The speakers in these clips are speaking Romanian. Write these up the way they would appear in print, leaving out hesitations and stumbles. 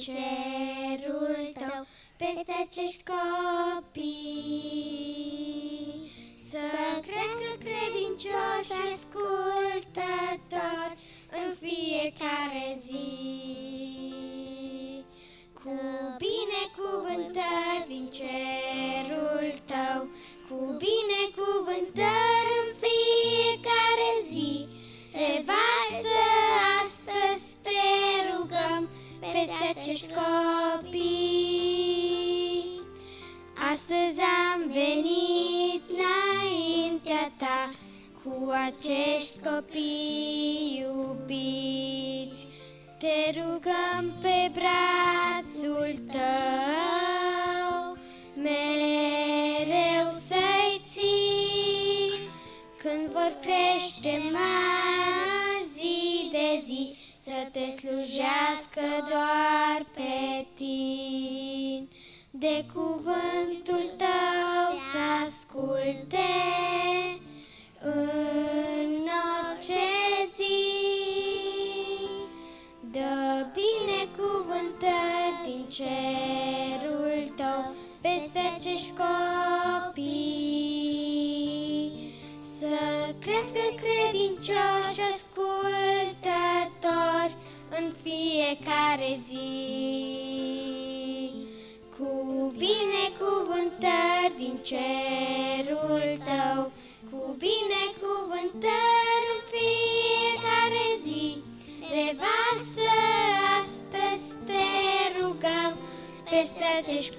cerul tău peste acești copii. Să crească credincioși ascultători în fiecare zi, cu binecuvântări din cerul tău, cu binecuvântări în fiecare zi. Revarsă astăzi, te rugăm, peste acești copii. Astăzi am venit înaintea ta cu acești copii iubiți. Te rugăm pe brațul tău mereu să-i ții, când vor crește mari zi de zi, să te slujească doar pe tine. De cuvântul tău să asculte în orice zi. Dă binecuvântări din cerul tău peste acești copii. Să crească credincioși ascultători în fiecare zi, cu binecuvântări din cerul tău, cu binecuvântări în fiecare zi. Revarsă astăzi, te rugăm, peste acești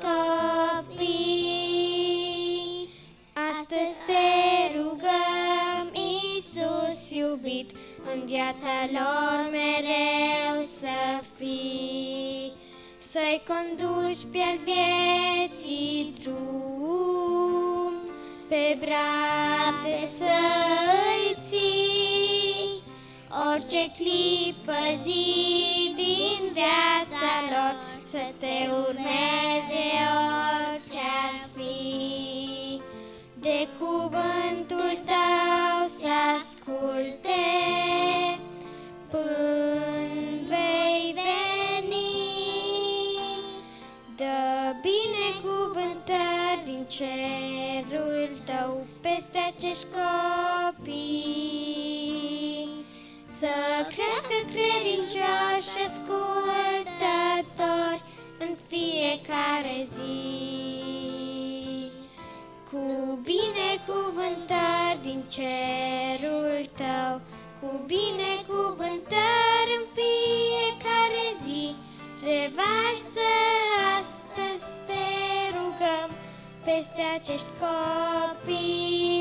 copii. Astăzi te rugăm, Iisus iubit, în viața lor mereu să fii, să-i conduci pe-al vieții drum, pe brațe să-i ții, orice clipă, zi din viața lor, să te urmeze orice-ar fi. De cuvântul tău să asculte până vei veni. Dă binecuvântări din cerul tău peste acești copii. Să crească credincioși ascultători în fiecare zi, cu binecuvântări din cerul tău, cu binecuvântări în fiecare zi. Revarsă astăzi, te rugăm, peste acești copii.